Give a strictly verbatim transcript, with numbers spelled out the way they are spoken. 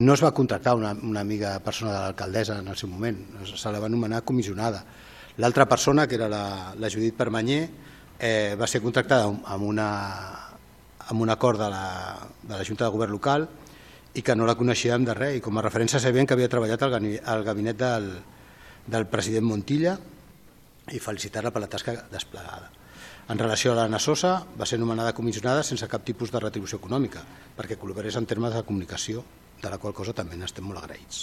No es va contractar una, una amiga persona de l'alcaldessa en el seu moment, se la va anomenar comissionada. L'altra persona, que era la, la Judit Permanyer, eh, va ser contractada amb, una, amb un acord de la, de la Junta de Govern local i que no la coneixíem de res. I com a referència sabíem que havia treballat al, al gabinet del, del president Montilla i felicitar-la per la tasca desplegada. En relació a l'Anna Sosa, va ser nomenada comissionada sense cap tipus de retribució econòmica, perquè col·laborés en termes de comunicació, de la qual cosa també n'estem molt agraïts.